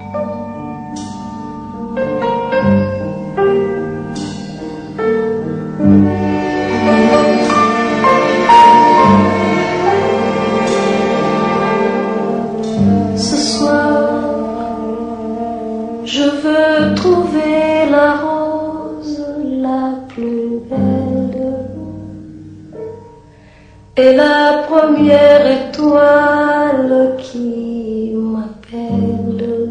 Ce soir, je veux trouver la rose la plus belle et la première étoile qui m'appelle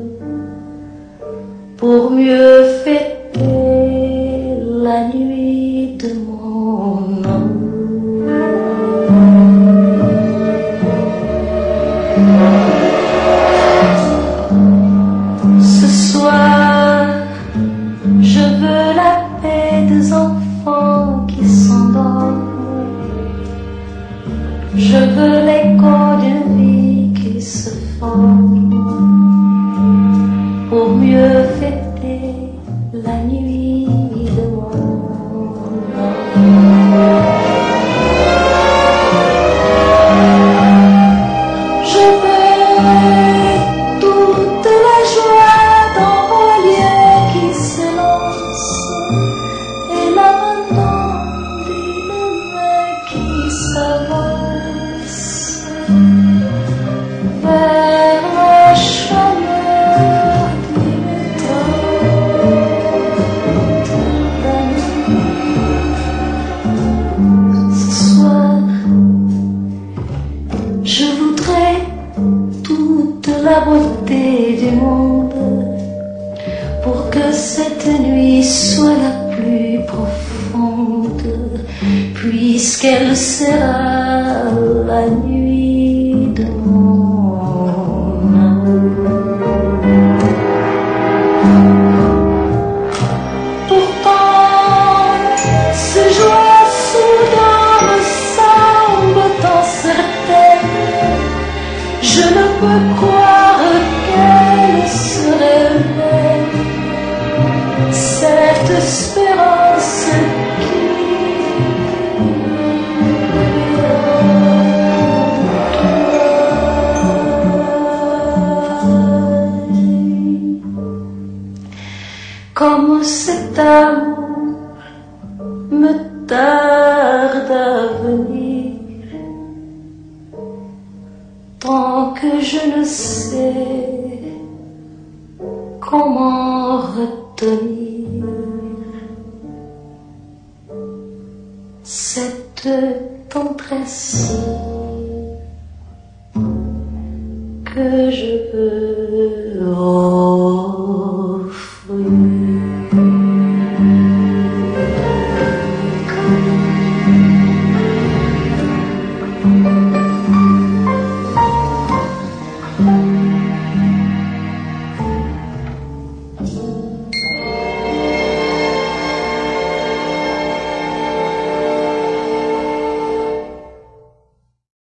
pour mieux fêter la nuit de mon amour. Ce soir, je veux la paix des enfants qui s'endorment. Je veux l'écho d'une vie qui se forme pour mieux fêter la nuit de mon amour. Je veux toute la joie dans mon lieu qui s'élance et l'abandon d'une main qui s'avance vers la chaleur d'une tente d'amour. Ce soir, je voudrais toute la beauté du monde pour que cette nuit soit la plus profonde, puisqu'elle sera la nuit de mon amour. Pourtant, ce joie soudain me semble tant certaine. Je ne peux croire qu'elle se révèle, cette espérance qui comme cet amour me tarde à venir, tant que je ne sais comment retenir cette tendresse que je veux